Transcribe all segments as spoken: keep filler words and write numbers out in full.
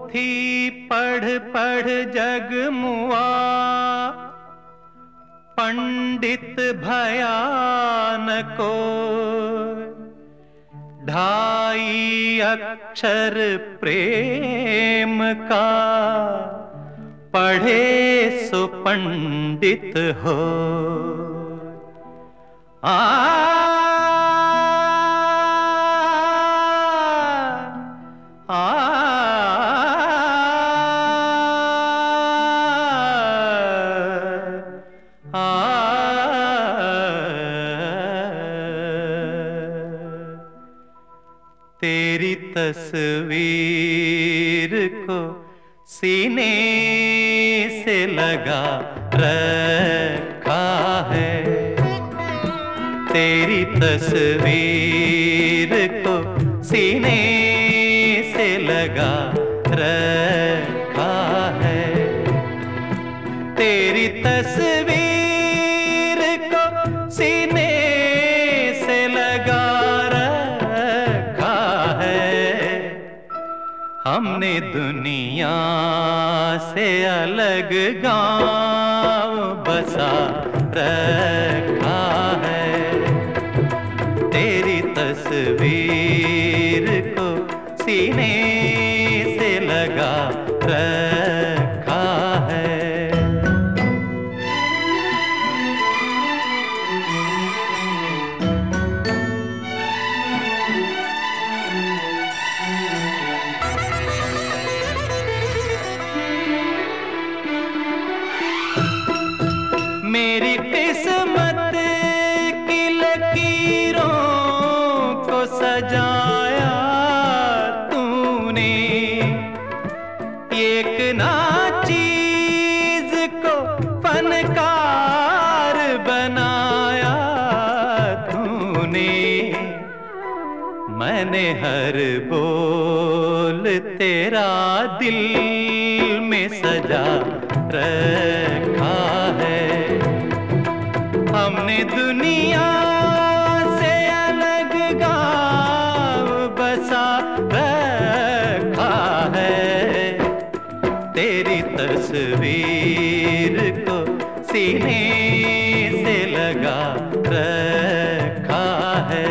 पोथी पढ़ पढ़ जग मुआ, पंडित भया न कोई। ढाई अक्षर प्रेम का, पढ़े सो पंडित हो। आ तेरी तस्वीर को सीने से लगा रखा है। तेरी तस्वीर को सीने से लगा रखा है। तेरी तस्वीर को सीने से लगा हमने दुनिया से अलग गांव बसा रखा है। तेरी तस्वीर को सीने से लगा रखा है। मेरी किस्मत की लकीरों को सजाया तूने, एक ना चीज को फनकार बनाया तूने। मैंने हर बोल तेरा दिल में सजा रखा है। हमने दुनिया से अलग गांव बसा रखा है। तेरी तस्वीर को सीने से लगा रखा है।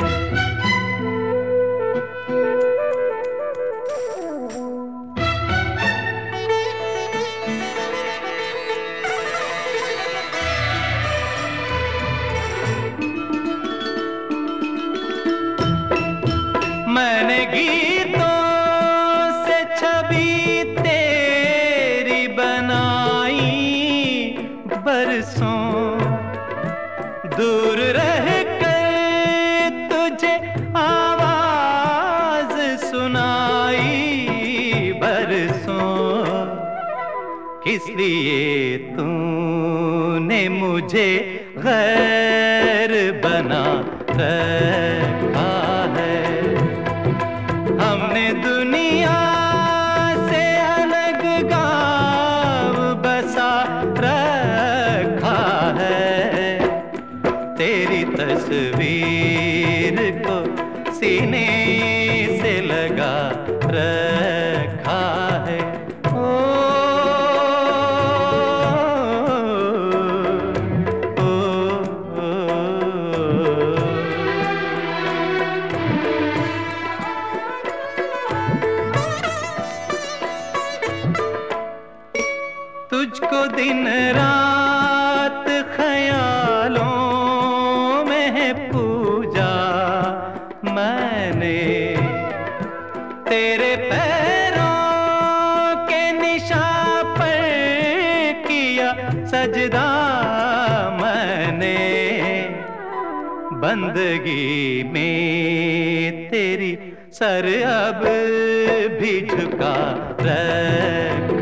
मैंने गीतों से छवि तेरी बनाई, बरसों दूर रह कर तुझे आवाज सुनाई। बरसों किस लिए तूने मुझे गैर बना रखा है। हमने दुनिया से अलग गांव बसा रखा है। तेरी तस्वीर को सीने से लगा रखा है। ओ, ओ, ओ, ओ, तुझको दिन रात ख्यालों में है पूजा मैंने। तेरे पैरों के निशान पर किया सजदा मैंने। बंदगी में तेरी सर अब भी झुका रख